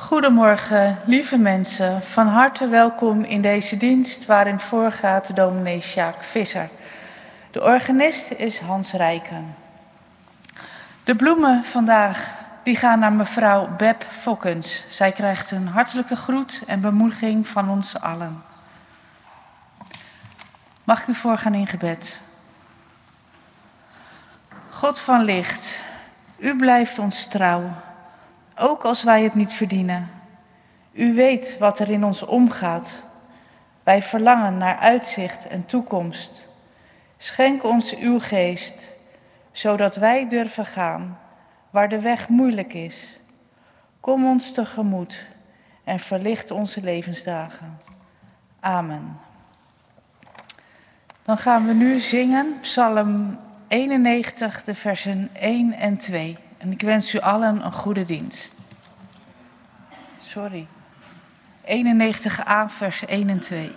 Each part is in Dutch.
Goedemorgen, lieve mensen. Van harte welkom in deze dienst waarin voorgaat dominee Sjaak Visser. De organist is Hans Rijken. De bloemen vandaag die gaan naar mevrouw Beb Fokkens. Zij krijgt een hartelijke groet en bemoediging van ons allen. Mag ik u voorgaan in gebed? God van licht, u blijft ons trouw, ook als wij het niet verdienen. U weet wat er in ons omgaat. Wij verlangen naar uitzicht en toekomst. Schenk ons uw geest, zodat wij durven gaan waar de weg moeilijk is. Kom ons tegemoet en verlicht onze levensdagen. Amen. Dan gaan we nu zingen Psalm 91, de versen 1 en 2. En ik wens u allen een goede dienst. 91a, vers 1 en 2.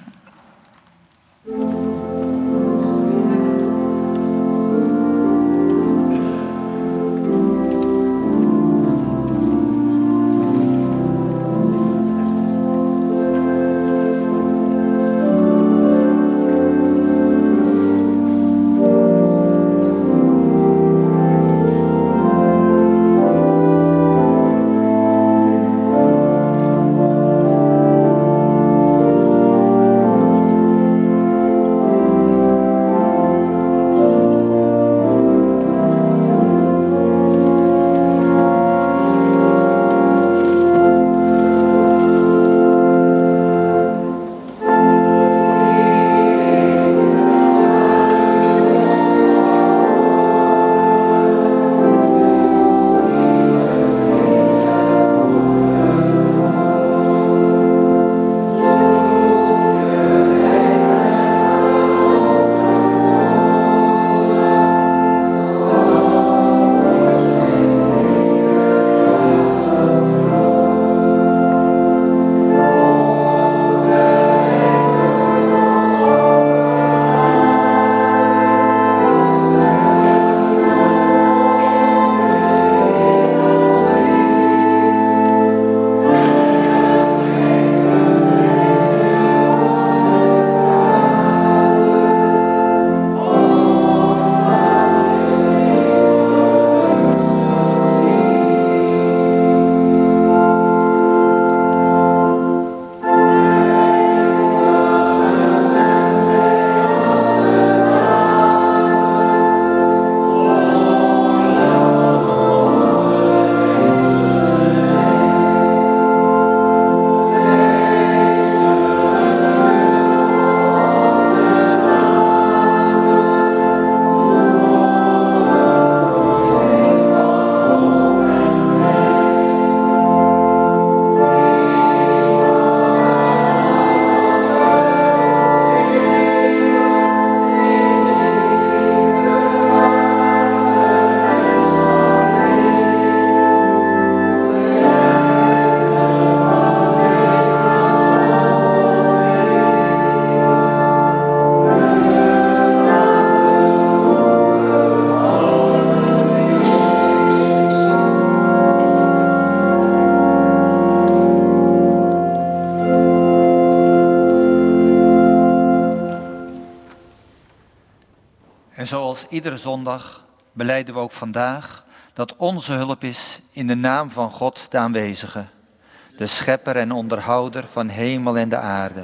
Zoals iedere zondag belijden we ook vandaag dat onze hulp is in de naam van God de aanwezige, de schepper en onderhouder van hemel en de aarde,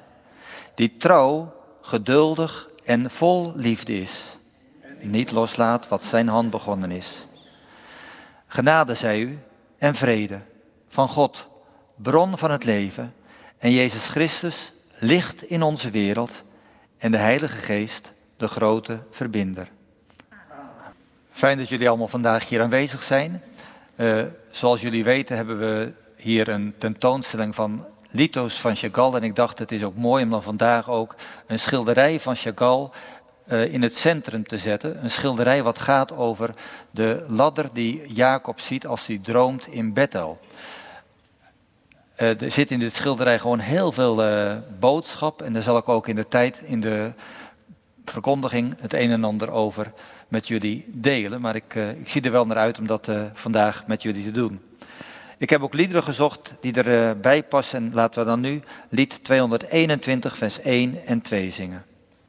die trouw, geduldig en vol liefde is, niet loslaat wat zijn hand begonnen is. Genade zij u en vrede van God, bron van het leven, en Jezus Christus, licht in onze wereld, en de Heilige Geest, de grote verbinder. Fijn dat jullie allemaal vandaag hier aanwezig zijn. Zoals jullie weten hebben we hier een tentoonstelling van lithos van Chagall. En ik dacht het is ook mooi om dan vandaag ook een schilderij van Chagall in het centrum te zetten. Een schilderij wat gaat over de ladder die Jacob ziet als hij droomt in Bethel. Er zit in dit schilderij gewoon heel veel boodschap. En daar zal ik ook in de tijd, in de verkondiging, het een en ander over met jullie delen. Maar ik zie er wel naar uit om dat vandaag met jullie te doen. Ik heb ook liederen gezocht die erbij passen. Laten we dan nu lied 221 vers 1 en 2 zingen.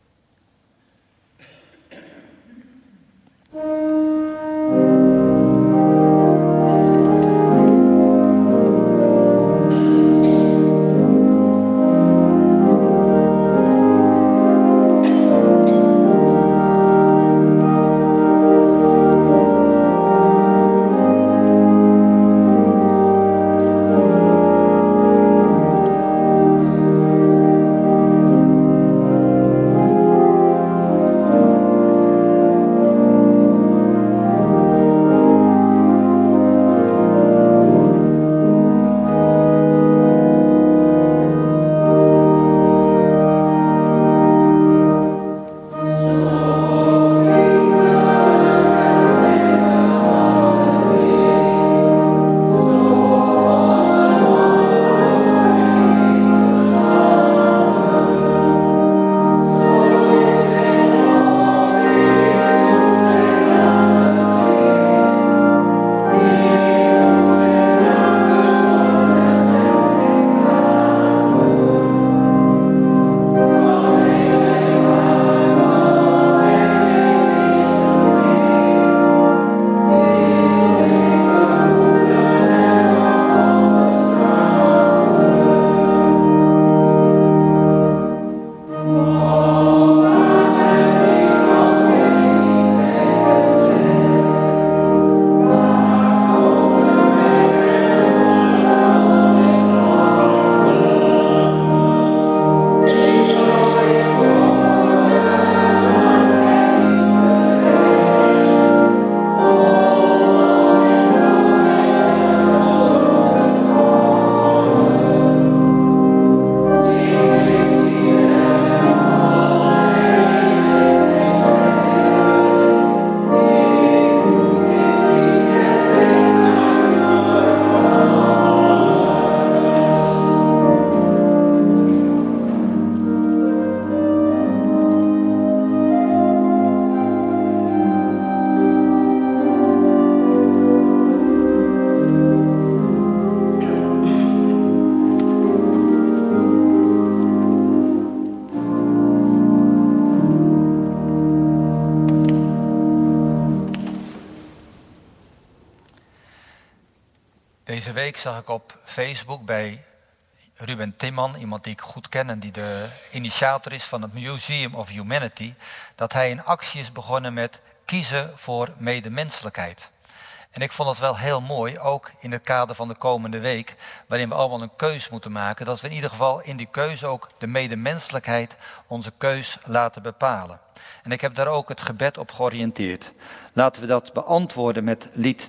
Deze week zag ik op Facebook bij Ruben Timman, iemand die ik goed ken en die de initiator is van het Museum of Humanity, dat hij een actie is begonnen met kiezen voor medemenselijkheid. En ik vond het wel heel mooi, ook in het kader van de komende week, waarin we allemaal een keus moeten maken, dat we in ieder geval in die keuze ook de medemenselijkheid onze keus laten bepalen. En ik heb daar ook het gebed op georiënteerd. Laten we dat beantwoorden met lied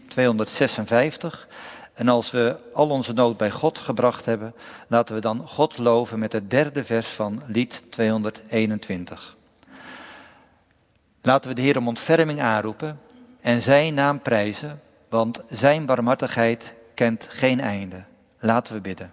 256. En als we al onze nood bij God gebracht hebben, laten we dan God loven met het derde vers van lied 221. Laten we de Heer om ontferming aanroepen en zijn naam prijzen, want zijn barmhartigheid kent geen einde. Laten we bidden.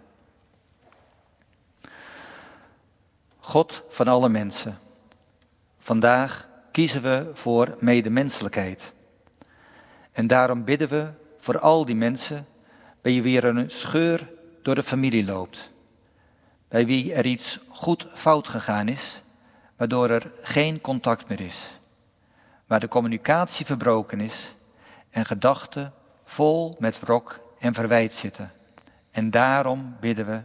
God van alle mensen, vandaag kiezen we voor medemenselijkheid. En daarom bidden we voor al die mensen bij wie er een scheur door de familie loopt. Bij wie er iets goed fout gegaan is, waardoor er geen contact meer is. Waar de communicatie verbroken is en gedachten vol met wrok en verwijt zitten. En daarom bidden we.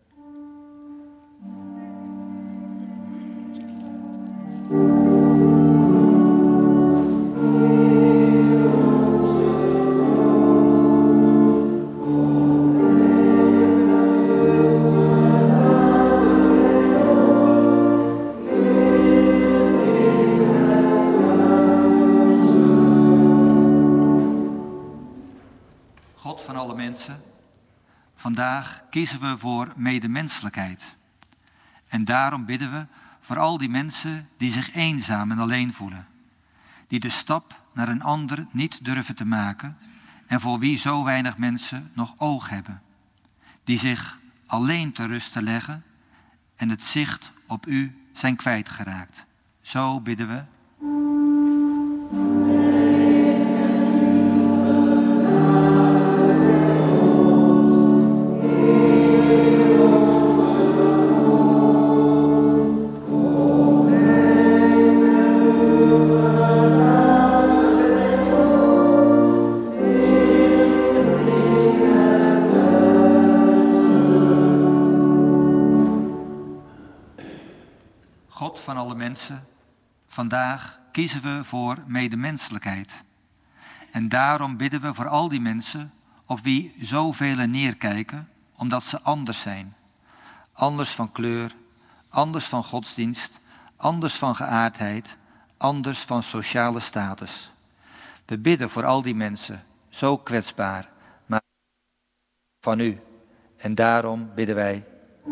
God van alle mensen, vandaag kiezen we voor medemenselijkheid. En daarom bidden we voor al die mensen die zich eenzaam en alleen voelen. Die de stap naar een ander niet durven te maken en voor wie zo weinig mensen nog oog hebben. Die zich alleen te rusten leggen en het zicht op u zijn kwijtgeraakt. Zo bidden we. God van alle mensen, vandaag kiezen we voor medemenselijkheid. En daarom bidden we voor al die mensen op wie zoveel neerkijken, omdat ze anders zijn. Anders van kleur, anders van godsdienst, anders van geaardheid, anders van sociale status. We bidden voor al die mensen, zo kwetsbaar, maar van u. En daarom bidden wij.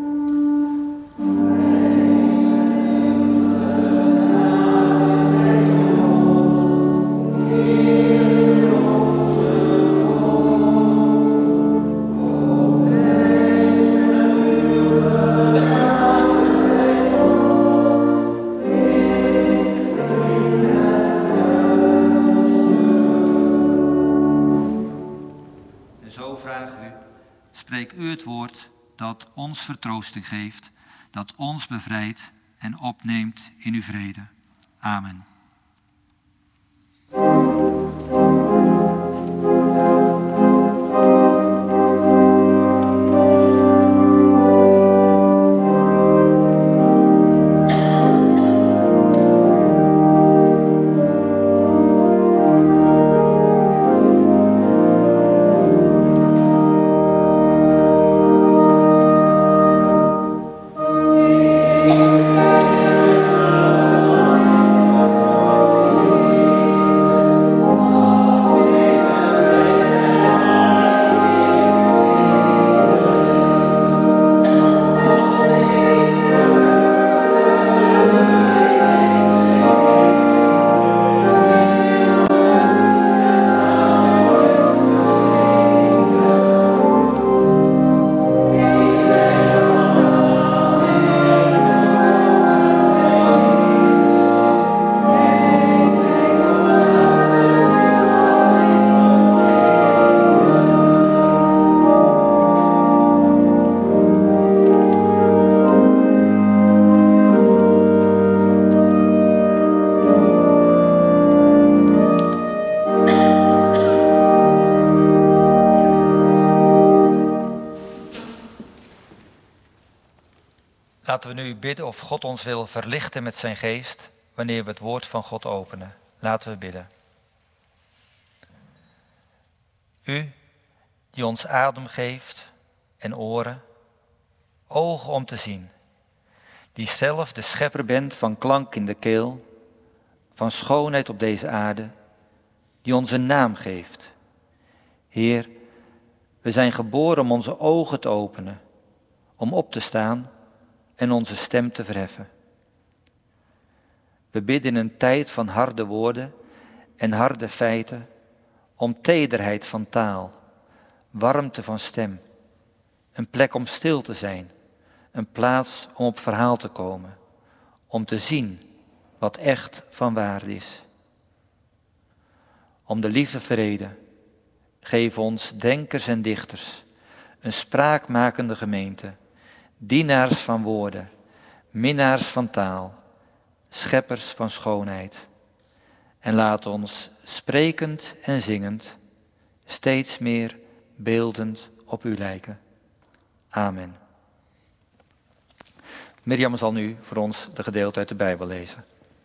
Spreek u het woord dat ons vertroosting geeft, dat ons bevrijdt en opneemt in uw vrede. Amen. Laten we nu bidden of God ons wil verlichten met zijn geest wanneer we het woord van God openen. Laten we bidden. U die ons adem geeft en oren, ogen om te zien, die zelf de schepper bent van klank in de keel, van schoonheid op deze aarde, die ons een naam geeft. Heer, we zijn geboren om onze ogen te openen, om op te staan en onze stem te verheffen. We bidden in een tijd van harde woorden en harde feiten om tederheid van taal, warmte van stem, een plek om stil te zijn, een plaats om op verhaal te komen, om te zien wat echt van waarde is. Om de lieve vrede, geef ons denkers en dichters, een spraakmakende gemeente, dienaars van woorden, minnaars van taal, scheppers van schoonheid. En laat ons sprekend en zingend steeds meer beeldend op u lijken. Amen. Mirjam zal nu voor ons de gedeelte uit de Bijbel lezen.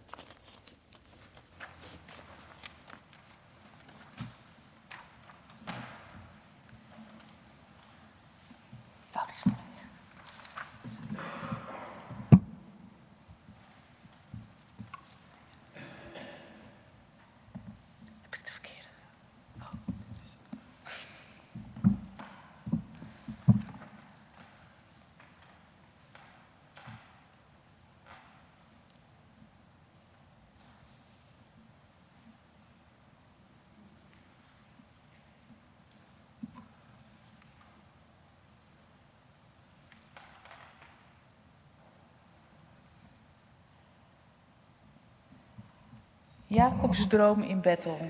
Jacobs droom in Bethel.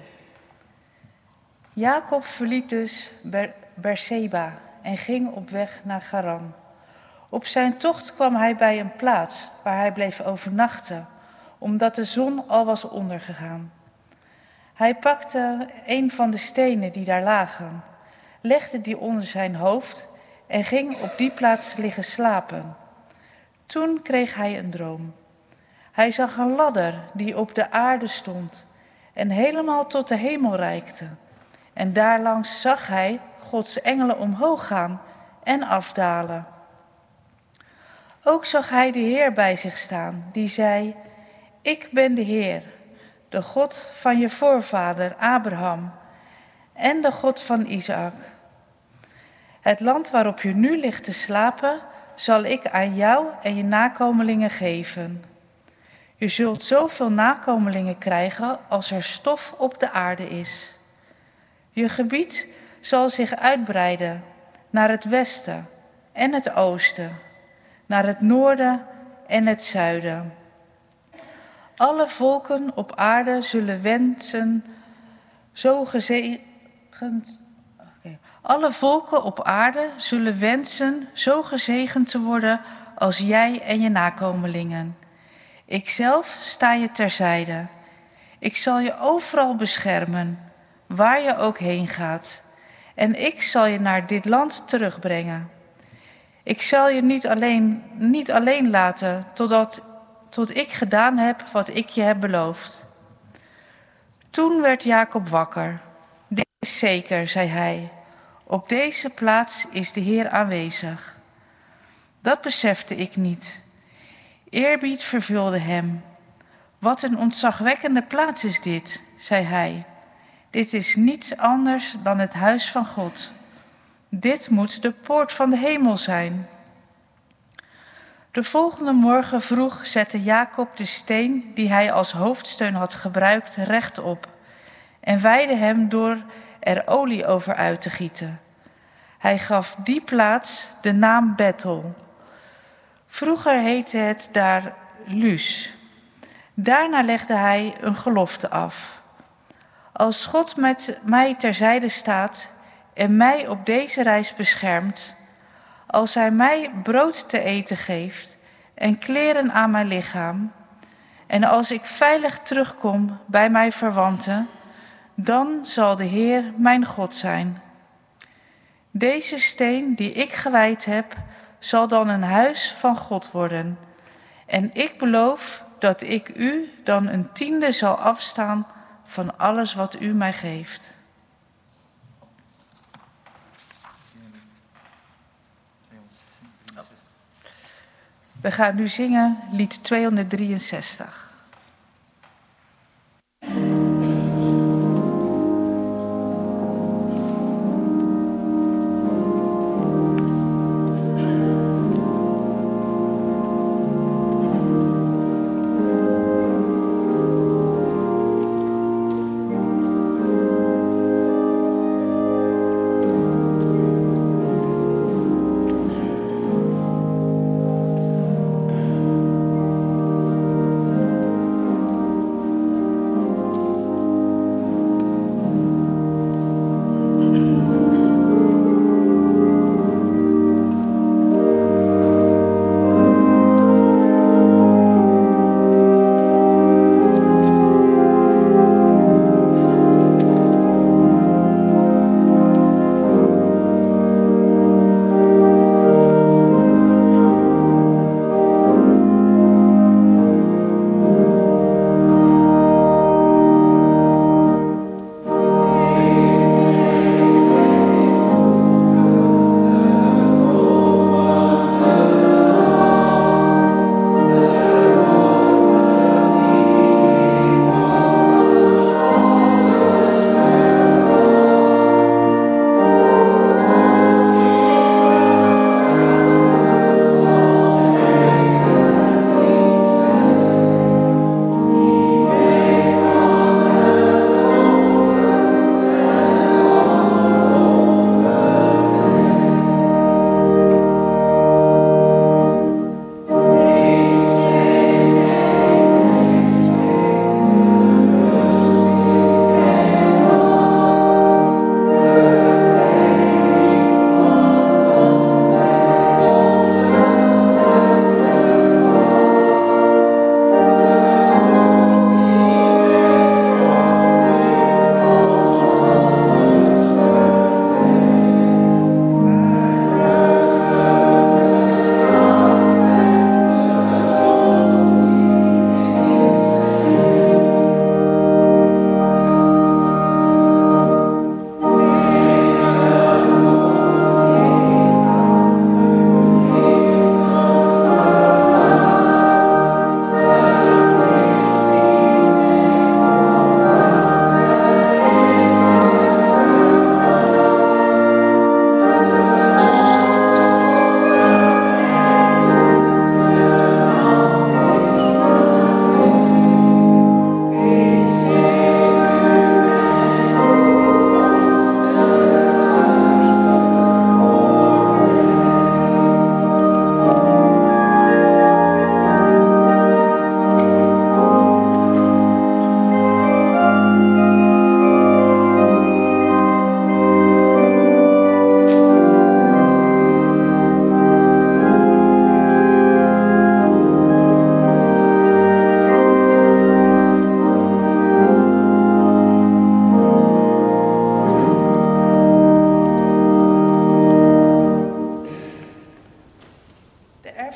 Jacob verliet dus Berseba en ging op weg naar Charan. Op zijn tocht kwam hij bij een plaats waar hij bleef overnachten, omdat de zon al was ondergegaan. Hij pakte een van de stenen die daar lagen, legde die onder zijn hoofd en ging op die plaats liggen slapen. Toen kreeg hij een droom. Hij zag een ladder die op de aarde stond en helemaal tot de hemel reikte. En daarlangs zag hij Gods engelen omhoog gaan en afdalen. Ook zag hij de Heer bij zich staan, die zei: Ik ben de Heer, de God van je voorvader Abraham en de God van Isaac. Het land waarop je nu ligt te slapen, zal ik aan jou en je nakomelingen geven. Je zult zoveel nakomelingen krijgen als er stof op de aarde is. Je gebied zal zich uitbreiden naar het westen en het oosten, naar het noorden en het zuiden. Alle volken op aarde zullen wensen zo gezegend te worden als jij en je nakomelingen. Ikzelf sta je terzijde. Ik zal je overal beschermen, waar je ook heen gaat. En ik zal je naar dit land terugbrengen. Ik zal je niet alleen laten tot ik gedaan heb wat ik je heb beloofd. Toen werd Jacob wakker. Dit is zeker, zei hij. Op deze plaats is de Heer aanwezig. Dat besefte ik niet. Eerbied vervulde hem. Wat een ontzagwekkende plaats is dit, zei hij. Dit is niets anders dan het huis van God. Dit moet de poort van de hemel zijn. De volgende morgen vroeg zette Jacob de steen die hij als hoofdsteun had gebruikt rechtop en wijdde hem door er olie over uit te gieten. Hij gaf die plaats de naam Bethel. Vroeger heette het daar Luz. Daarna legde hij een gelofte af. Als God met mij terzijde staat en mij op deze reis beschermt, als hij mij brood te eten geeft en kleren aan mijn lichaam, en als ik veilig terugkom bij mijn verwanten, dan zal de Heer mijn God zijn. Deze steen die ik gewijd heb, zal dan een huis van God worden. En ik beloof dat ik u dan een tiende zal afstaan van alles wat u mij geeft. We gaan nu zingen lied 263.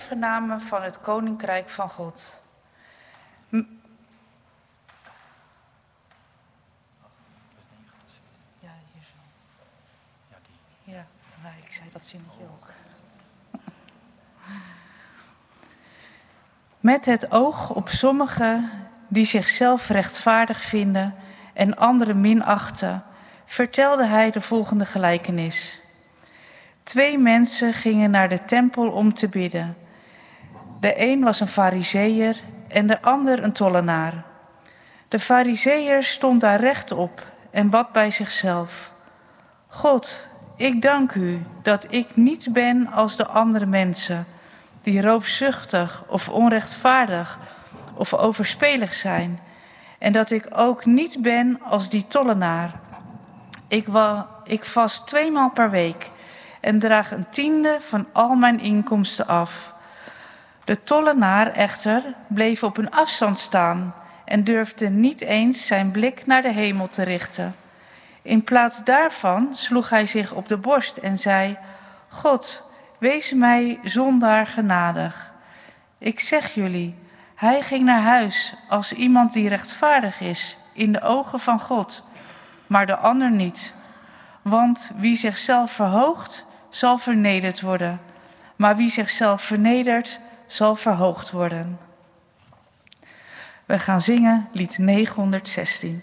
erfgenamen van het Koninkrijk van God. Ja, hier zo. Ja, nou, ik zei dat zinnetje ook. Met het oog op sommigen die zichzelf rechtvaardig vinden en anderen minachten, vertelde hij de volgende gelijkenis. 2 mensen gingen naar de tempel om te bidden. De een was een farizeeër en de ander een tollenaar. De farizeeër stond daar rechtop en bad bij zichzelf. God, ik dank u dat ik niet ben als de andere mensen, die roofzuchtig of onrechtvaardig of overspelig zijn, en dat ik ook niet ben als die tollenaar. Ik vast 2 maal per week en draag 1/10 van al mijn inkomsten af. De tollenaar echter bleef op een afstand staan en durfde niet eens zijn blik naar de hemel te richten. In plaats daarvan sloeg hij zich op de borst en zei: God, wees mij zondaar genadig. Ik zeg jullie, hij ging naar huis als iemand die rechtvaardig is in de ogen van God, maar de ander niet. Want wie zichzelf verhoogt, zal vernederd worden. Maar wie zichzelf vernedert, zal verhoogd worden. We gaan zingen lied 916.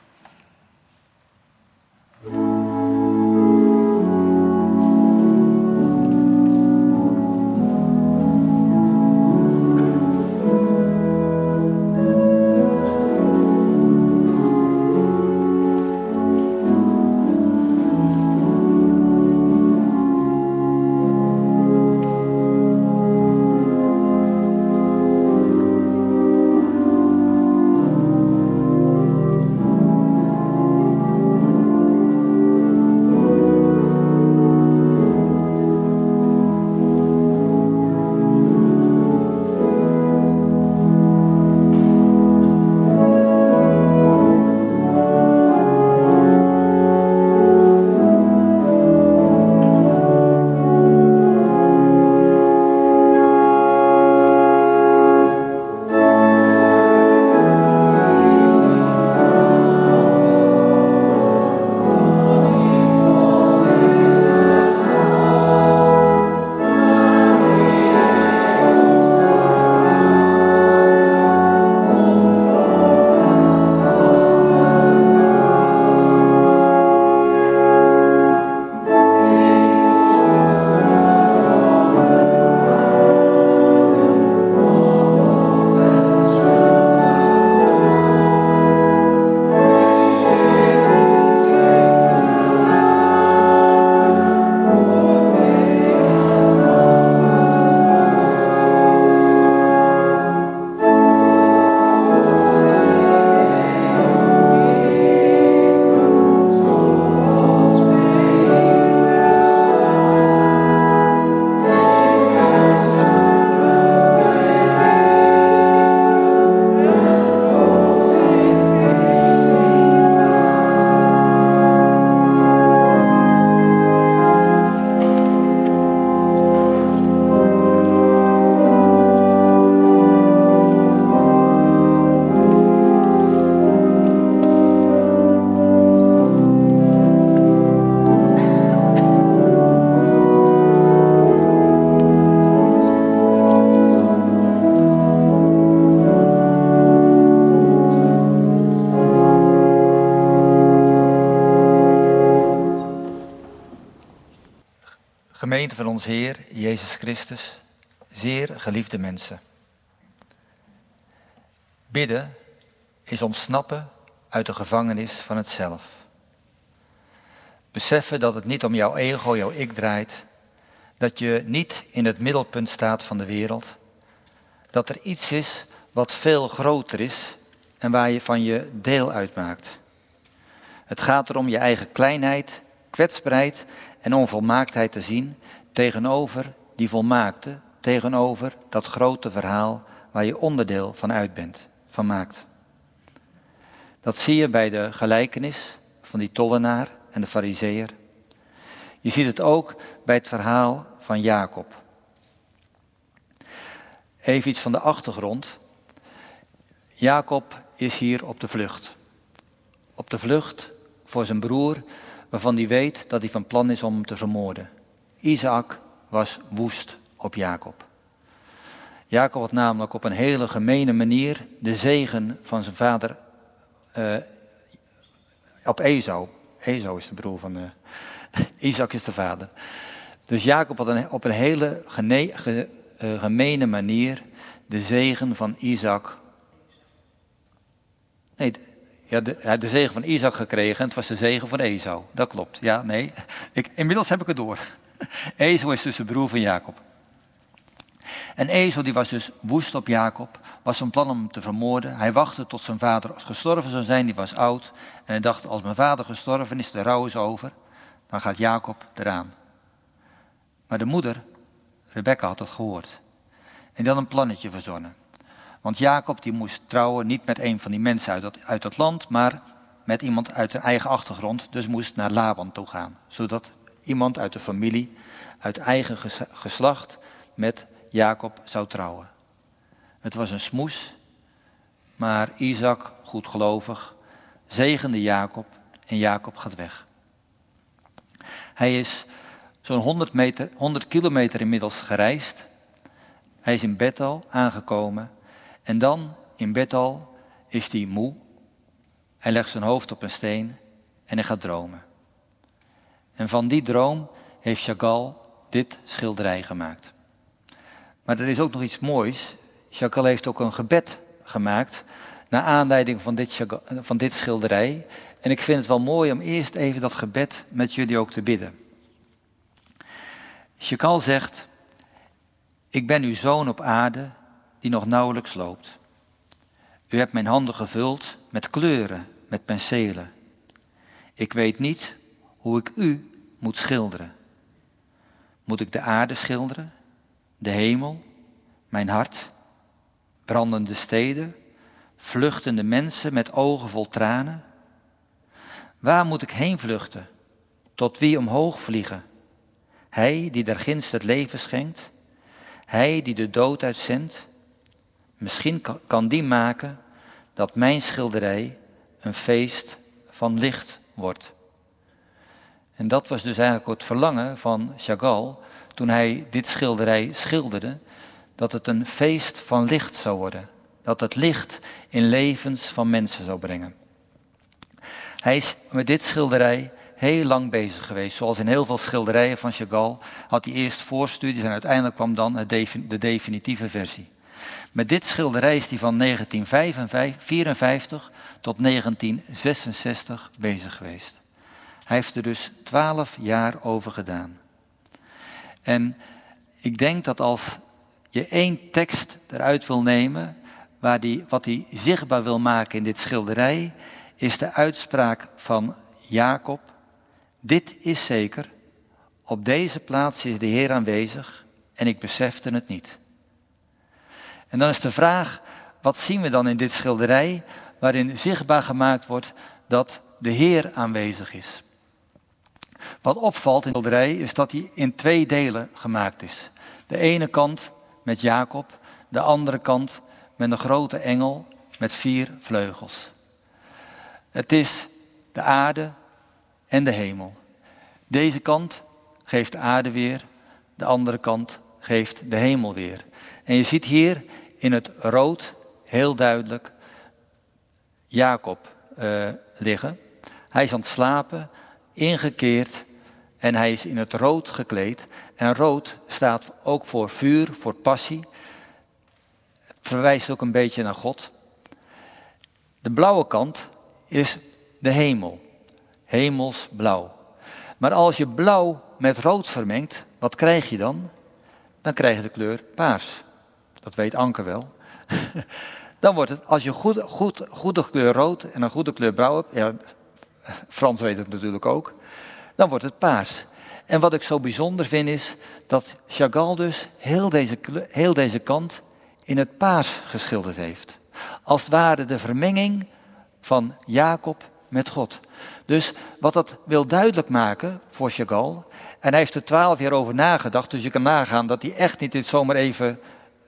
Gemeente van onze Heer, Jezus Christus, zeer geliefde mensen. Bidden is ontsnappen uit de gevangenis van het zelf. Beseffen dat het niet om jouw ego, jouw ik draait. Dat je niet in het middelpunt staat van de wereld. Dat er iets is wat veel groter is en waar je van je deel uitmaakt. Het gaat erom je eigen kleinheid, kwetsbaarheid en onvolmaaktheid te zien tegenover die volmaakte, tegenover dat grote verhaal waar je onderdeel van uit bent, van maakt. Dat zie je bij de gelijkenis van die tollenaar en de farizeeër. Je ziet het ook bij het verhaal van Jacob. Even iets van de achtergrond. Jacob is hier op de vlucht. Op de vlucht voor zijn broer, waarvan hij weet dat hij van plan is om hem te vermoorden. Isaac was woest op Jacob. Jacob had namelijk op een hele gemene manier de zegen van zijn vader op Esau. Esau is de broer van Isaac is de vader. Dus Jacob had op een hele gemene manier de zegen van Isaac. Nee, hij had de zegen van Isaac gekregen en het was de zegen van Esau. Dat klopt. Ja, nee. Inmiddels heb ik het door. Esau is dus de broer van Jacob. En Esau die was dus woest op Jacob, was van plan om hem te vermoorden. Hij wachtte tot zijn vader gestorven zou zijn, die was oud. En hij dacht, als mijn vader gestorven is, de rouw is over, dan gaat Jacob eraan. Maar de moeder, Rebekka, had het gehoord. En die had een plannetje verzonnen. Want Jacob die moest trouwen niet met een van die mensen uit dat land, maar met iemand uit zijn eigen achtergrond. Dus moest naar Laban toe gaan. Zodat iemand uit de familie, uit eigen geslacht, met Jacob zou trouwen. Het was een smoes, maar Isaac, goedgelovig, zegende Jacob en Jacob gaat weg. Hij is zo'n 100 kilometer inmiddels gereisd. Hij is in Bethel aangekomen en dan in Bethel is hij moe. Hij legt zijn hoofd op een steen en hij gaat dromen. En van die droom heeft Chagall dit schilderij gemaakt. Maar er is ook nog iets moois. Chagall heeft ook een gebed gemaakt naar aanleiding van dit schilderij. En ik vind het wel mooi om eerst even dat gebed met jullie ook te bidden. Chagall zegt: ik ben uw zoon op aarde die nog nauwelijks loopt. U hebt mijn handen gevuld met kleuren, met penselen. Ik weet niet hoe ik u moet schilderen. Moet ik de aarde schilderen? De hemel, mijn hart, brandende steden, vluchtende mensen met ogen vol tranen? Waar moet ik heen vluchten? Tot wie omhoog vliegen? Hij die daar ginds het leven schenkt, hij die de dood uitzendt. Misschien kan die maken dat mijn schilderij een feest van licht wordt. En dat was dus eigenlijk het verlangen van Chagall toen hij dit schilderij schilderde, dat het een feest van licht zou worden. Dat het licht in levens van mensen zou brengen. Hij is met dit schilderij heel lang bezig geweest. Zoals in heel veel schilderijen van Chagall had hij eerst voorstudies en uiteindelijk kwam dan de definitieve versie. Met dit schilderij is hij van 1954 tot 1966 bezig geweest. Hij heeft er dus 12 jaar over gedaan. En ik denk dat als je één tekst eruit wil nemen, wat hij zichtbaar wil maken in dit schilderij, is de uitspraak van Jacob: dit is zeker, op deze plaats is de Heer aanwezig en ik besefte het niet. En dan is de vraag, wat zien we dan in dit schilderij, waarin zichtbaar gemaakt wordt dat de Heer aanwezig is. Wat opvalt in het schilderij is dat hij in 2 delen gemaakt is. De ene kant met Jacob, de andere kant met een grote engel met 4 vleugels. Het is de aarde en de hemel. Deze kant geeft de aarde weer, de andere kant geeft de hemel weer. En je ziet hier in het rood heel duidelijk Jacob liggen. Hij is aan het slapen, ingekeerd en hij is in het rood gekleed. En rood staat ook voor vuur, voor passie. Het verwijst ook een beetje naar God. De blauwe kant is de hemel, hemelsblauw. Maar als je blauw met rood vermengt, wat krijg je dan? Dan krijg je de kleur paars. Dat weet Anke wel. Dan wordt het, als je goede kleur rood en een goede kleur blauw hebt, ja, Frans weet het natuurlijk ook, dan wordt het paars. En wat ik zo bijzonder vind is dat Chagall dus heel deze kant in het paars geschilderd heeft. Als het ware de vermenging van Jacob met God. Dus wat dat wil duidelijk maken voor Chagall, en hij heeft er 12 jaar over nagedacht, dus je kan nagaan dat hij echt niet dit zomaar even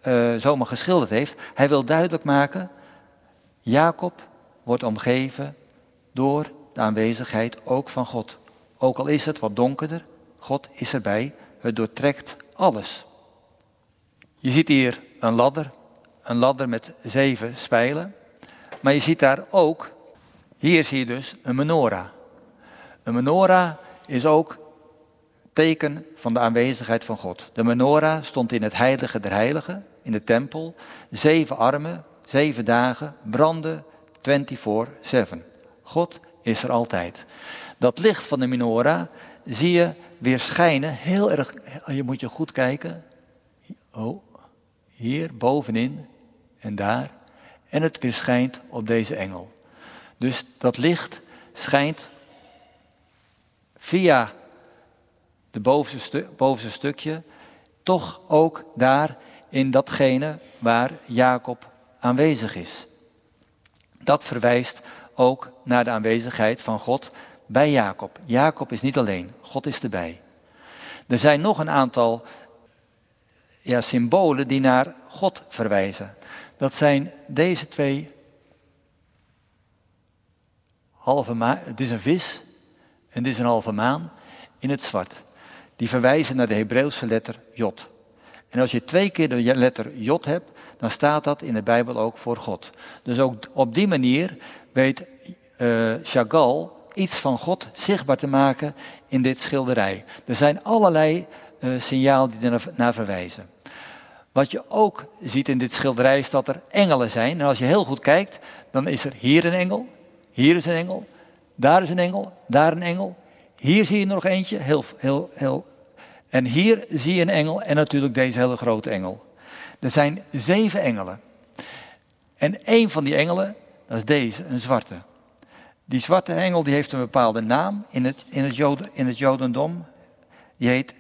zomaar geschilderd heeft. Hij wil duidelijk maken, Jacob wordt omgeven door de aanwezigheid ook van God. Ook al is het wat donkerder, God is erbij. Het doortrekt alles. Je ziet hier een ladder met 7 spijlen. Maar je ziet daar ook, hier zie je dus een menorah. Een menorah is ook teken van de aanwezigheid van God. De menorah stond in het heilige der heiligen, in de tempel. 7 armen, 7 dagen, brandden 24/7. God is er altijd. Dat licht van de menorah zie je weer schijnen, heel erg, je moet je goed kijken. Oh, hier bovenin en daar. En het weer schijnt op deze engel. Dus dat licht schijnt via de bovenste stukje, toch ook daar in datgene waar Jacob aanwezig is. Dat verwijst ook naar de aanwezigheid van God bij Jacob. Jacob is niet alleen, God is erbij. Er zijn nog een aantal symbolen die naar God verwijzen. Dat zijn deze 2 halve maan. Het is een vis en dit is een halve maan in het zwart. Die verwijzen naar de Hebreeuwse letter Jod. En als je 2 keer de letter Jod hebt, dan staat dat in de Bijbel ook voor God. Dus ook op die manier weet Chagall iets van God zichtbaar te maken in dit schilderij. Er zijn allerlei signalen die er naar verwijzen. Wat je ook ziet in dit schilderij is dat er engelen zijn. En als je heel goed kijkt, dan is er hier een engel, hier is een engel, daar is een engel, daar een engel. Hier zie je nog eentje, heel. En hier zie je een engel en natuurlijk deze hele grote engel. Er zijn 7 engelen. En één van die engelen, dat is deze, een zwarte. Die zwarte engel die heeft een bepaalde naam in het Jodendom. Die heet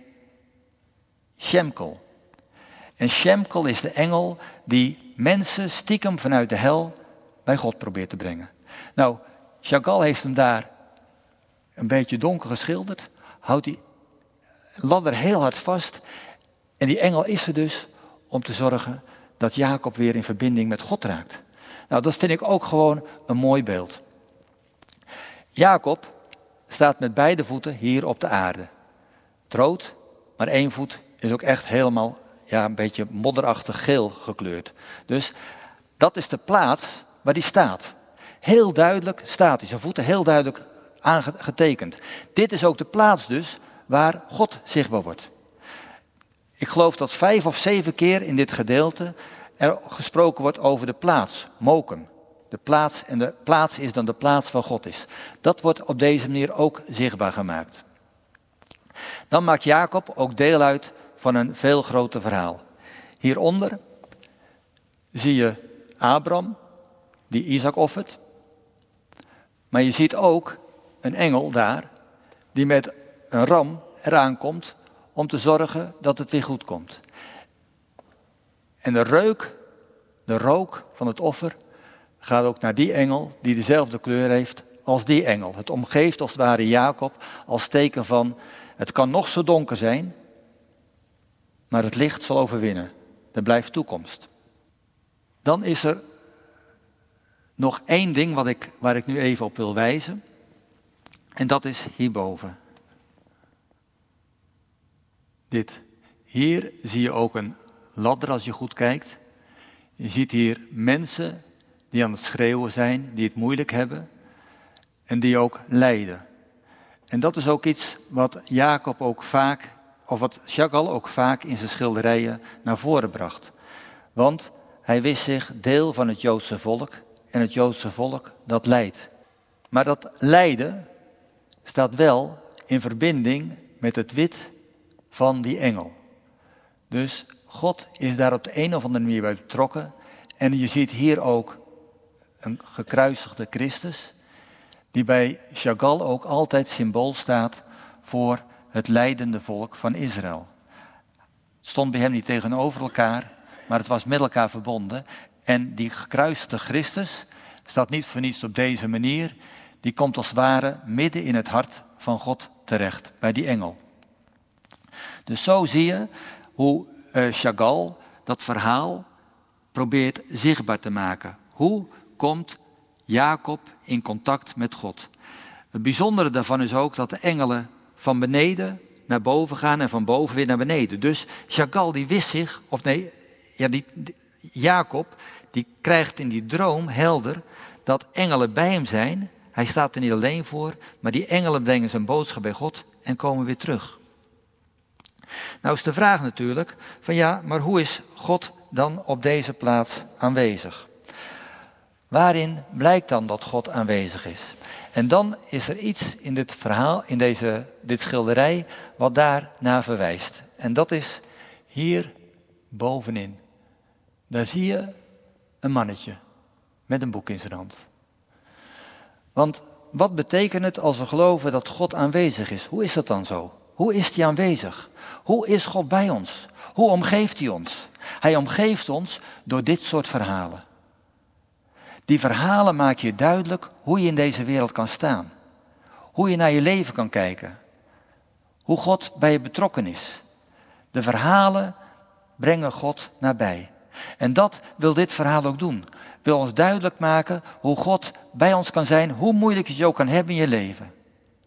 Shemkel. En Shemkel is de engel die mensen stiekem vanuit de hel bij God probeert te brengen. Nou, Chagall heeft hem daar een beetje donker geschilderd. Houdt die ladder heel hard vast. En die engel is er dus om te zorgen dat Jacob weer in verbinding met God raakt. Nou, dat vind ik ook gewoon een mooi beeld. Jacob staat met beide voeten hier op de aarde. Het rood, maar 1 voet is ook echt helemaal een beetje modderachtig geel gekleurd. Dus dat is de plaats waar hij staat. Heel duidelijk staat hij, zijn voeten heel duidelijk aangetekend. Dit is ook de plaats dus waar God zichtbaar wordt. Ik geloof dat 5 of 7 keer in dit gedeelte er gesproken wordt over de plaats, Mokum. De plaats, en de plaats is dan de plaats waar God is. Dat wordt op deze manier ook zichtbaar gemaakt. Dan maakt Jacob ook deel uit van een veel groter verhaal. Hieronder zie je Abraham, die Isaac offert. Maar je ziet ook een engel daar, die met een ram eraan komt om te zorgen dat het weer goed komt. En de rook van het offer gaat ook naar die engel die dezelfde kleur heeft als die engel. Het omgeeft als het ware Jacob als teken van, het kan nog zo donker zijn, maar het licht zal overwinnen. Er blijft toekomst. Dan is er nog 1 ding waar ik nu even op wil wijzen. En dat is hierboven. Dit. Hier zie je ook een ladder als je goed kijkt. Je ziet hier mensen die aan het schreeuwen zijn, die het moeilijk hebben en die ook lijden. En dat is ook iets wat Jacob ook vaak, of wat Chagall ook vaak in zijn schilderijen naar voren bracht. Want hij wist zich deel van het Joodse volk en het Joodse volk dat lijdt. Maar dat lijden staat wel in verbinding met het wit van die engel. Dus God is daar op de een of andere manier bij betrokken. En je ziet hier ook een gekruisigde Christus, die bij Chagall ook altijd symbool staat voor het lijdende volk van Israël. Het stond bij hem niet tegenover elkaar, maar het was met elkaar verbonden. En die gekruisigde Christus staat niet voor niets op deze manier. Die komt als het ware midden in het hart van God terecht, bij die engel. Dus zo zie je hoe Chagall dat verhaal probeert zichtbaar te maken. Hoe komt Jacob in contact met God? Het bijzondere daarvan is ook dat de engelen van beneden naar boven gaan en van boven weer naar beneden. Dus Chagall die wist zich, Jacob die krijgt in die droom helder dat engelen bij hem zijn. Hij staat er niet alleen voor, maar die engelen brengen zijn boodschap bij God en komen weer terug. Nou is de vraag natuurlijk van maar hoe is God dan op deze plaats aanwezig? Waarin blijkt dan dat God aanwezig is? En dan is er iets in dit verhaal, in dit schilderij, wat daar naar verwijst. En dat is hier bovenin. Daar zie je een mannetje met een boek in zijn hand. Want wat betekent het als we geloven dat God aanwezig is? Hoe is dat dan zo? Hoe is hij aanwezig? Hoe is God bij ons? Hoe omgeeft hij ons? Hij omgeeft ons door dit soort verhalen. Die verhalen maken je duidelijk hoe je in deze wereld kan staan. Hoe je naar je leven kan kijken. Hoe God bij je betrokken is. De verhalen brengen God nabij. En dat wil dit verhaal ook doen. Wil ons duidelijk maken hoe God bij ons kan zijn, hoe moeilijk het je ook kan hebben in je leven.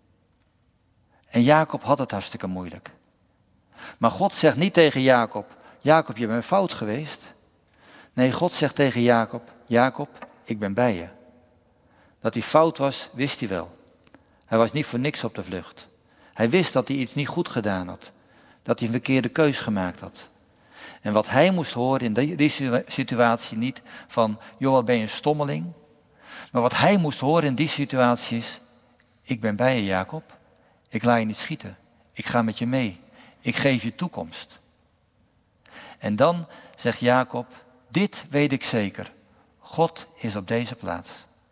En Jacob had het hartstikke moeilijk. Maar God zegt niet tegen Jacob, Jacob, je bent fout geweest. Nee, God zegt tegen Jacob, Jacob, ik ben bij je. Dat hij fout was, wist hij wel. Hij was niet voor niks op de vlucht. Hij wist dat hij iets niet goed gedaan had. Dat hij een verkeerde keus gemaakt had. En wat hij moest horen in die situatie niet van, joh, wat ben je een stommeling. Maar wat hij moest horen in die situatie is, ik ben bij je, Jacob. Ik laat je niet schieten. Ik ga met je mee. Ik geef je toekomst. En dan zegt Jacob, dit weet ik zeker. God is op deze plaats.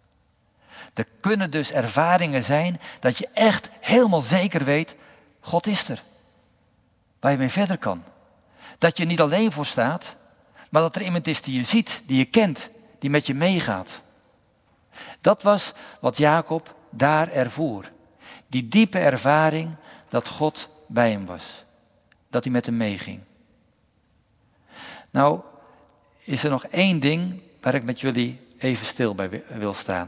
Er kunnen dus ervaringen zijn dat je echt helemaal zeker weet, God is er. Waar je mee verder kan. Dat je niet alleen voor staat, maar dat er iemand is die je ziet, die je kent, die met je meegaat. Dat was wat Jacob daar ervoer. Die diepe ervaring dat God bij hem was. Dat hij met hem meeging. Nou, is er nog één ding waar ik met jullie even stil bij wil staan.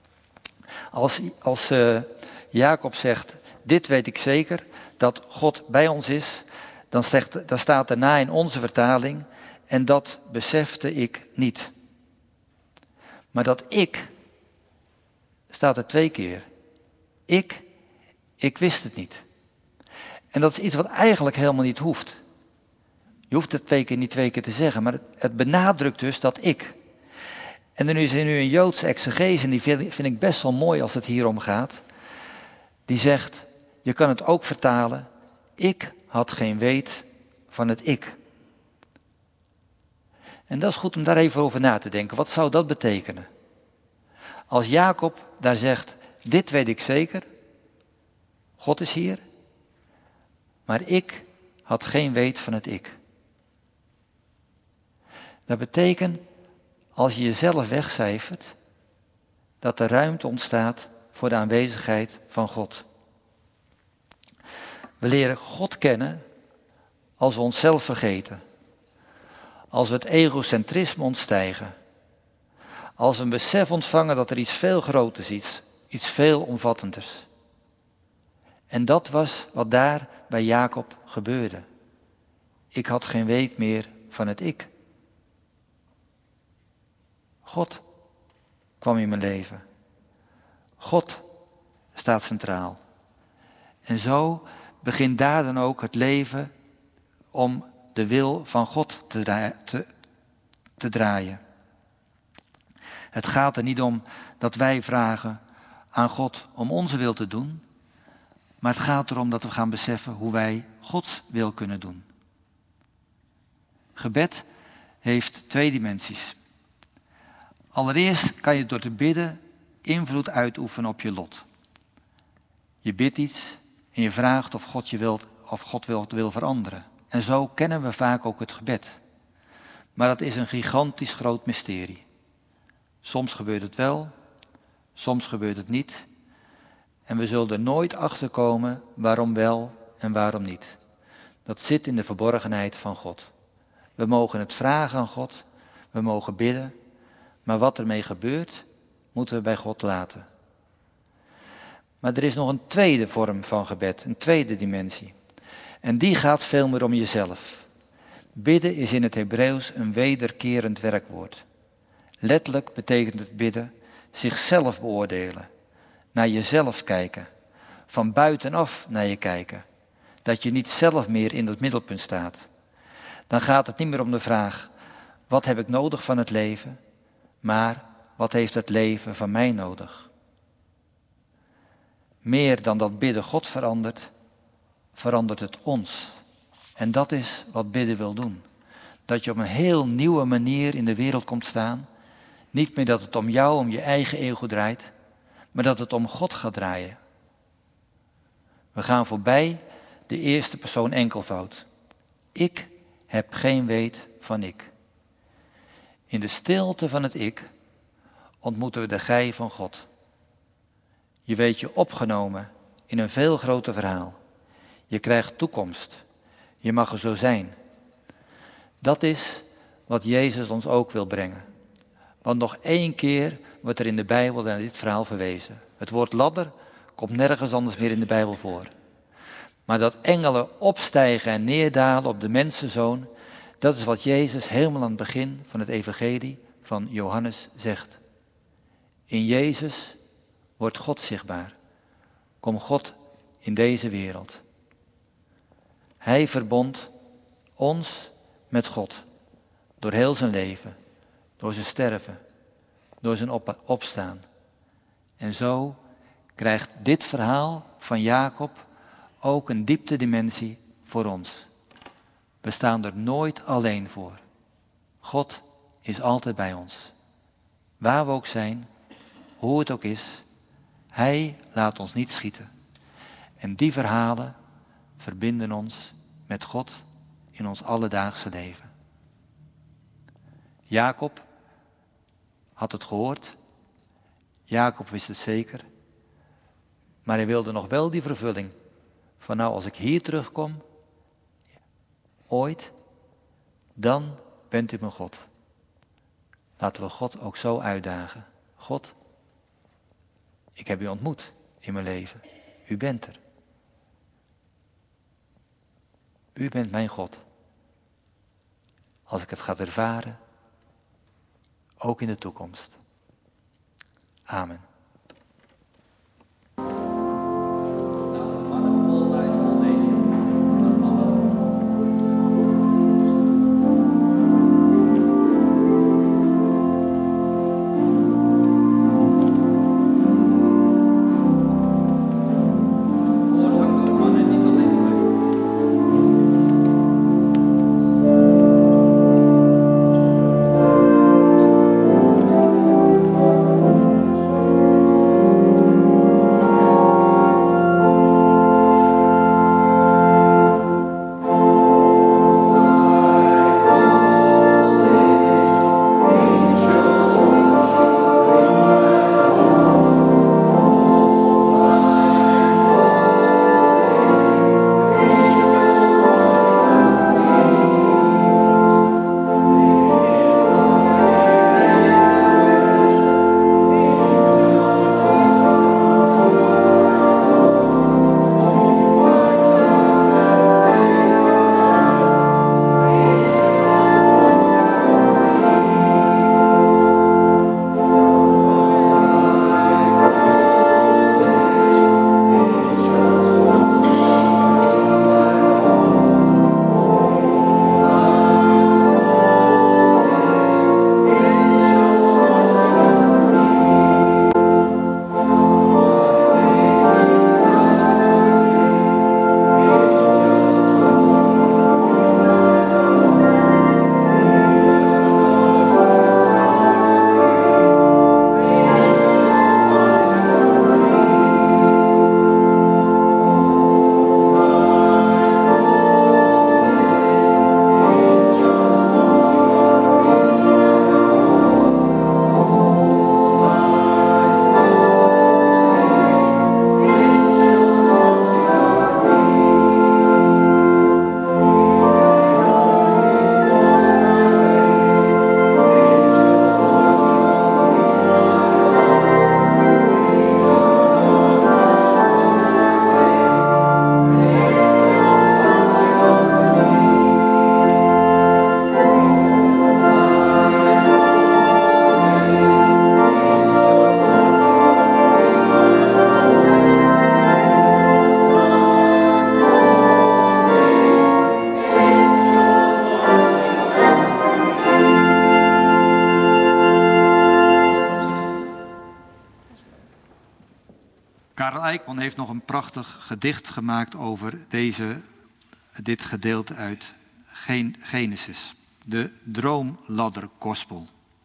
Als Jacob zegt, dit weet ik zeker, dat God bij ons is, dan staat daarna in onze vertaling, en dat besefte ik niet. Maar dat ik, staat er 2 keer. Ik wist het niet. En dat is iets wat eigenlijk helemaal niet hoeft. Je hoeft het niet 2 keer te zeggen, maar het benadrukt dus dat ik. En er is nu een Joodse exegese, en die vind ik best wel mooi als het hierom gaat. Die zegt, je kan het ook vertalen, ik had geen weet van het ik. En dat is goed om daar even over na te denken. Wat zou dat betekenen? Als Jacob daar zegt, dit weet ik zeker, God is hier, maar ik had geen weet van het ik. Dat betekent, als je jezelf wegcijfert, dat er ruimte ontstaat voor de aanwezigheid van God. We leren God kennen als we onszelf vergeten. Als we het egocentrisme ontstijgen. Als we een besef ontvangen dat er iets veel groters is, iets veel omvattenders. En dat was wat daar bij Jacob gebeurde. Ik had geen weet meer van het ik. God kwam in mijn leven. God staat centraal. En zo begint daar dan ook het leven om de wil van God te draaien. Het gaat er niet om dat wij vragen aan God om onze wil te doen, maar het gaat erom dat we gaan beseffen hoe wij Gods wil kunnen doen. Gebed heeft 2 dimensies. Allereerst kan je door te bidden invloed uitoefenen op je lot. Je bidt iets en je vraagt of God wil veranderen. En zo kennen we vaak ook het gebed. Maar dat is een gigantisch groot mysterie. Soms gebeurt het wel, soms gebeurt het niet. En we zullen er nooit achter komen waarom wel en waarom niet. Dat zit in de verborgenheid van God. We mogen het vragen aan God. We mogen bidden. Maar wat ermee gebeurt, moeten we bij God laten. Maar er is nog een tweede vorm van gebed, een tweede dimensie. En die gaat veel meer om jezelf. Bidden is in het Hebreeuws een wederkerend werkwoord. Letterlijk betekent het bidden zichzelf beoordelen, naar jezelf kijken, van buitenaf naar je kijken. Dat je niet zelf meer in het middelpunt staat. Dan gaat het niet meer om de vraag, wat heb ik nodig van het leven, maar wat heeft het leven van mij nodig? Meer dan dat bidden God verandert, verandert het ons. En dat is wat bidden wil doen. Dat je op een heel nieuwe manier in de wereld komt staan. Niet meer dat het om jou, om je eigen ego draait, maar dat het om God gaat draaien. We gaan voorbij de eerste persoon enkelvoud. Ik heb geen weet van ik. In de stilte van het ik ontmoeten we de gij van God. Je weet je opgenomen in een veel groter verhaal. Je krijgt toekomst. Je mag er zo zijn. Dat is wat Jezus ons ook wil brengen. Want nog 1 keer wordt er in de Bijbel naar dit verhaal verwezen. Het woord ladder komt nergens anders meer in de Bijbel voor. Maar dat engelen opstijgen en neerdalen op de mensenzoon, dat is wat Jezus helemaal aan het begin van het evangelie van Johannes zegt. In Jezus wordt God zichtbaar. Komt God in deze wereld. Hij verbond ons met God. Door heel zijn leven. Door zijn sterven. Door zijn opstaan. En zo krijgt dit verhaal van Jacob ook een dieptedimensie voor ons. We staan er nooit alleen voor. God is altijd bij ons. Waar we ook zijn, hoe het ook is, Hij laat ons niet schieten. En die verhalen verbinden ons met God in ons alledaagse leven. Jacob had het gehoord. Jacob wist het zeker. Maar hij wilde nog wel die vervulling. Van nou, als ik hier terugkom, ooit, dan bent u mijn God. Laten we God ook zo uitdagen. God, ik heb u ontmoet in mijn leven. U bent er. U bent mijn God. Als ik het ga ervaren, ook in de toekomst. Amen. Eijkman heeft nog een prachtig gedicht gemaakt over dit gedeelte uit Genesis. De droomladdergospel.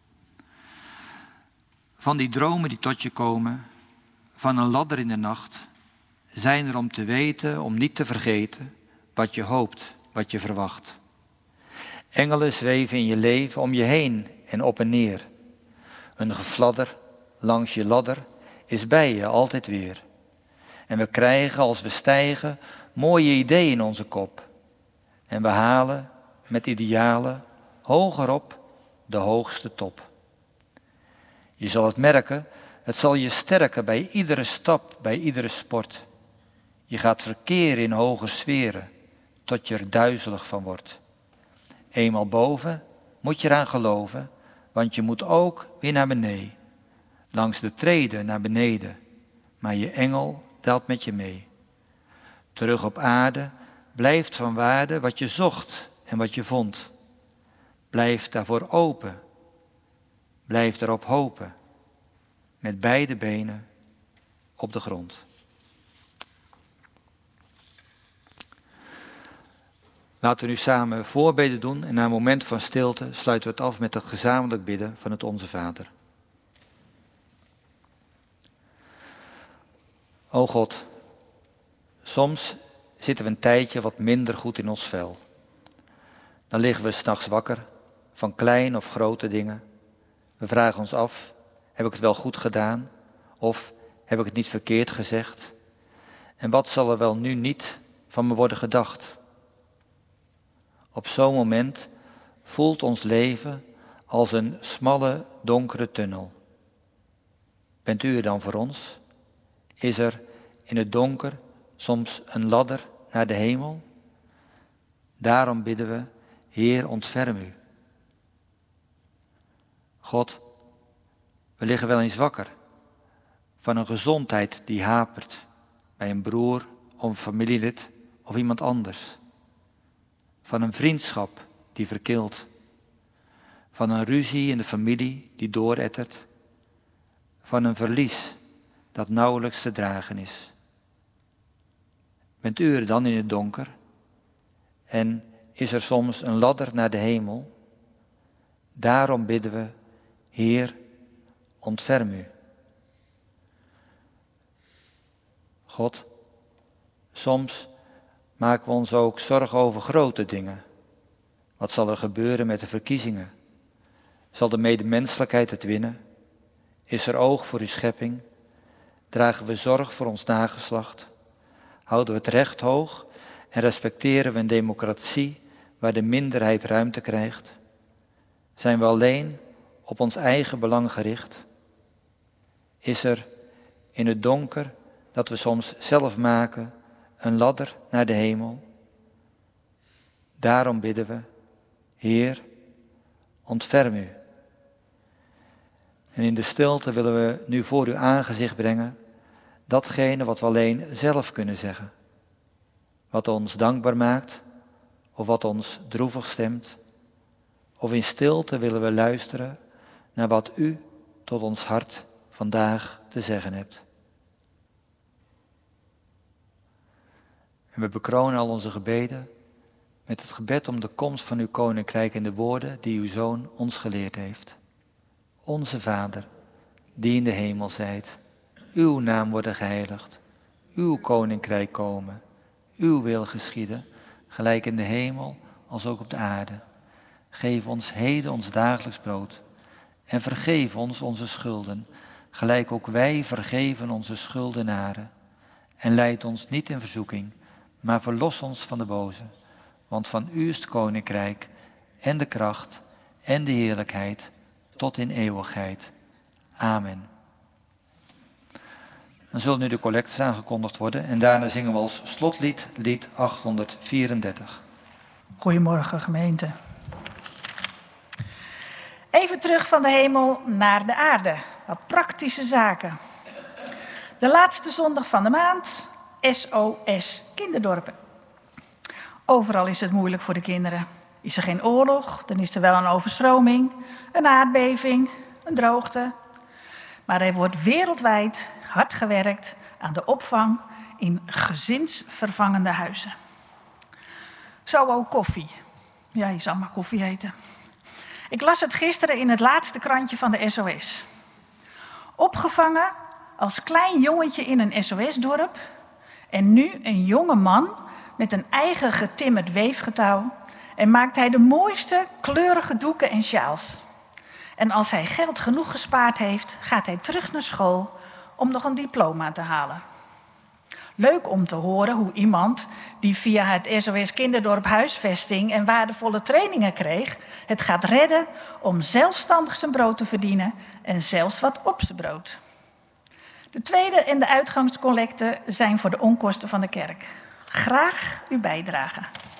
Van die dromen die tot je komen, van een ladder in de nacht, zijn er om te weten, om niet te vergeten, wat je hoopt, wat je verwacht. Engelen zweven in je leven om je heen en op en neer. Een gefladder langs je ladder is bij je altijd weer. En we krijgen als we stijgen mooie ideeën in onze kop. En we halen met idealen hogerop de hoogste top. Je zal het merken, het zal je sterken bij iedere stap, bij iedere sport. Je gaat verkeren in hoge sferen, tot je er duizelig van wordt. Eenmaal boven moet je eraan geloven, want je moet ook weer naar beneden. Langs de treden naar beneden, maar je engel daalt met je mee. Terug op aarde blijft van waarde wat je zocht en wat je vond. Blijf daarvoor open, blijf daarop hopen, met beide benen op de grond. Laten we nu samen voorbeden doen en na een moment van stilte sluiten we het af met het gezamenlijk bidden van het Onze Vader. O God, soms zitten we een tijdje wat minder goed in ons vel. Dan liggen we 's nachts wakker van kleine of grote dingen. We vragen ons af, heb ik het wel goed gedaan? Of heb ik het niet verkeerd gezegd? En wat zal er wel nu niet van me worden gedacht? Op zo'n moment voelt ons leven als een smalle, donkere tunnel. Bent u er dan voor ons? Is er in het donker soms een ladder naar de hemel? Daarom bidden we, Heer, ontferm u. God, we liggen wel eens wakker van een gezondheid die hapert bij een broer of een familielid of iemand anders. Van een vriendschap die verkilt. Van een ruzie in de familie die doorettert. Van een verlies dat nauwelijks te dragen is. Bent u er dan in het donker? En is er soms een ladder naar de hemel? Daarom bidden we, Heer, ontferm u. God, soms maken we ons ook zorgen over grote dingen. Wat zal er gebeuren met de verkiezingen? Zal de medemenselijkheid het winnen? Is er oog voor uw schepping? Dragen we zorg voor ons nageslacht? Houden we het recht hoog en respecteren we een democratie waar de minderheid ruimte krijgt? Zijn we alleen op ons eigen belang gericht? Is er in het donker dat we soms zelf maken een ladder naar de hemel? Daarom bidden we, Heer, ontferm u. En in de stilte willen we nu voor uw aangezicht brengen datgene wat we alleen zelf kunnen zeggen. Wat ons dankbaar maakt of wat ons droevig stemt. Of in stilte willen we luisteren naar wat u tot ons hart vandaag te zeggen hebt. En we bekronen al onze gebeden met het gebed om de komst van uw koninkrijk en de woorden die uw Zoon ons geleerd heeft. Onze Vader, die in de hemel zijt, uw naam worden geheiligd, uw koninkrijk komen, uw wil geschieden, gelijk in de hemel als ook op de aarde. Geef ons heden ons dagelijks brood en vergeef ons onze schulden, gelijk ook wij vergeven onze schuldenaren. En leid ons niet in verzoeking, maar verlos ons van de boze. Want van u is het koninkrijk en de kracht en de heerlijkheid tot in eeuwigheid. Amen. Dan zullen nu de collectes aangekondigd worden en daarna zingen we als slotlied lied 834. Goedemorgen gemeente. Even terug van de hemel naar de aarde. Wat praktische zaken. De laatste zondag van de maand, SOS Kinderdorpen. Overal is het moeilijk voor de kinderen. Is er geen oorlog, dan is er wel een overstroming, een aardbeving, een droogte. Maar er wordt wereldwijd hard gewerkt aan de opvang in gezinsvervangende huizen. Zo ook koffie. Ja, je zal maar koffie heten. Ik las het gisteren in het laatste krantje van de SOS. Opgevangen als klein jongetje in een SOS-dorp en nu een jonge man met een eigen getimmerd weefgetouw en maakt hij de mooiste kleurige doeken en sjaals. En als hij geld genoeg gespaard heeft, gaat hij terug naar school om nog een diploma te halen. Leuk om te horen hoe iemand die via het SOS Kinderdorp huisvesting en waardevolle trainingen kreeg, het gaat redden om zelfstandig zijn brood te verdienen en zelfs wat op zijn brood. De tweede en de uitgangscollecte zijn voor de onkosten van de kerk. Graag uw bijdrage.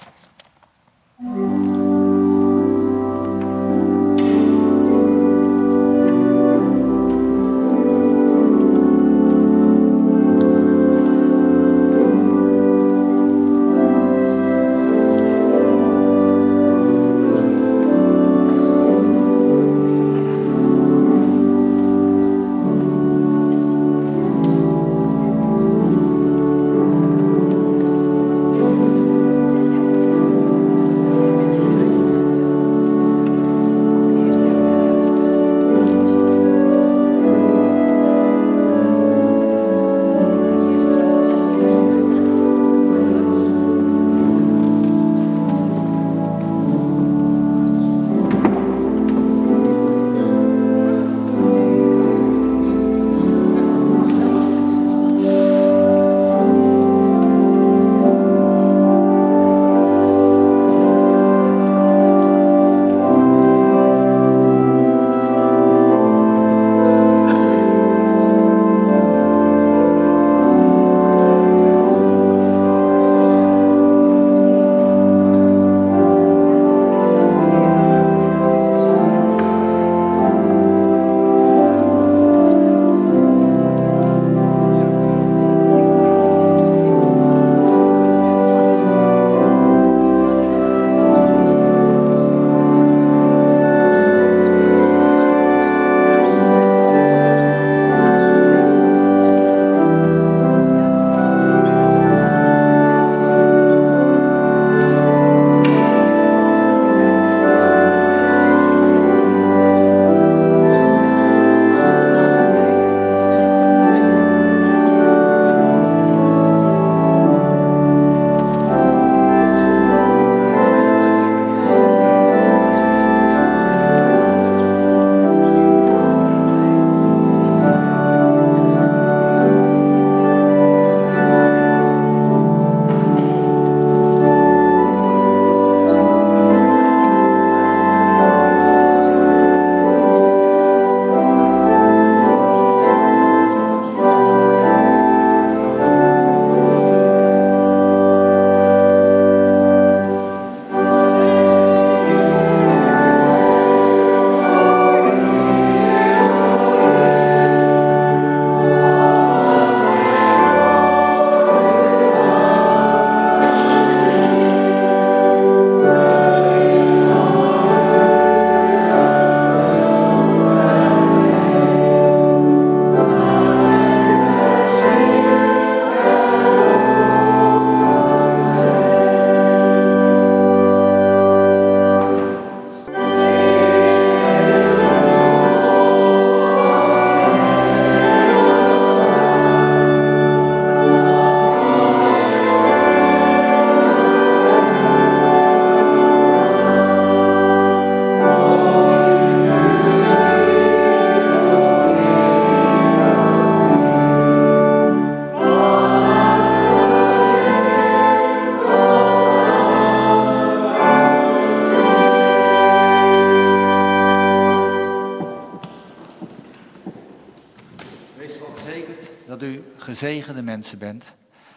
gezegende mensen bent.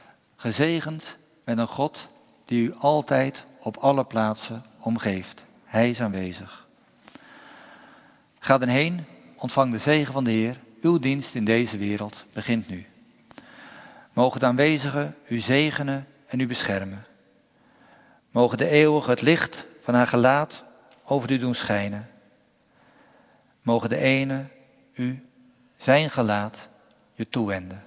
Gezegend met een God die u altijd op alle plaatsen omgeeft. Hij is aanwezig. Ga dan heen, ontvang de zegen van de Heer. Uw dienst in deze wereld begint nu. Mogen de aanwezigen u zegenen en u beschermen. Mogen de eeuwige het licht van haar gelaat over u doen schijnen. Mogen de ene u zijn gelaat je toewenden.